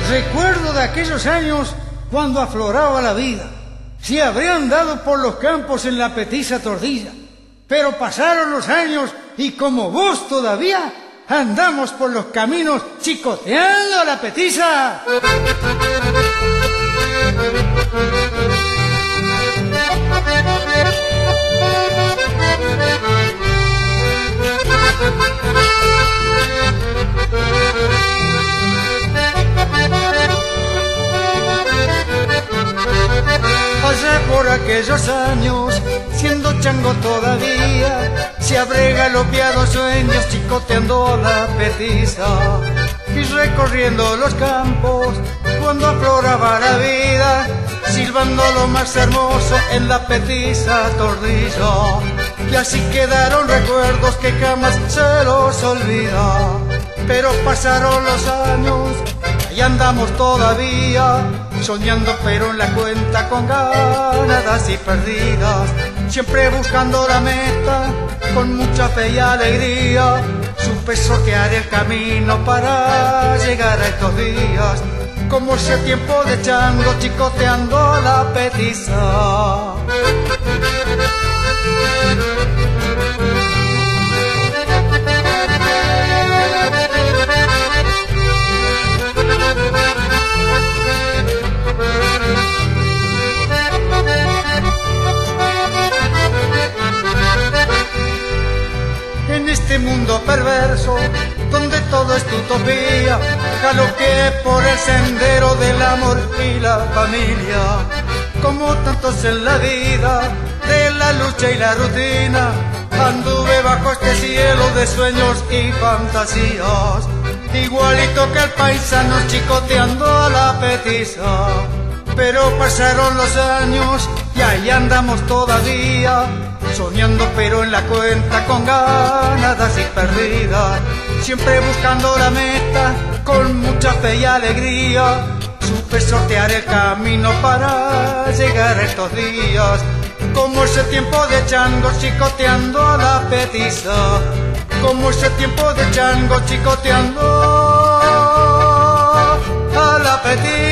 Recuerdo de aquellos años cuando afloraba la vida. Se habrían dado por los campos en la petiza tordilla. Pero pasaron los años y como vos todavía andamos por los caminos chicoteando la petiza. Allá por aquellos años, siendo chango todavía, se abrega los piados sueños chicoteando la petiza y recorriendo los campos cuando afloraba la vida, silbando lo más hermoso en la petiza tordilla. Y así quedaron recuerdos que jamás se los olvida. Pero pasaron los años y andamos todavía soñando pero en la cuenta con ganadas y perdidas, siempre buscando la meta con mucha fe y alegría. Supe sortear el camino para llegar a estos días, como ese tiempo de chango chicoteando la petiza. En este mundo perverso, donde todo es utopía, galopeé por el sendero del amor y la familia. Como tantos en la vida, de la lucha y la rutina, anduve bajo este cielo de sueños y fantasías, igualito que el paisano chicoteando la petiza. Pero pasaron los años y ahí andamos todavía, soñando pero en la cuenta con ganadas y perdidas, siempre buscando la meta con mucha fe y alegría. Supe sortear el camino para llegar a estos días, como ese tiempo de chango chicoteando la petiza, como ese tiempo de chango chicoteando a la petiza.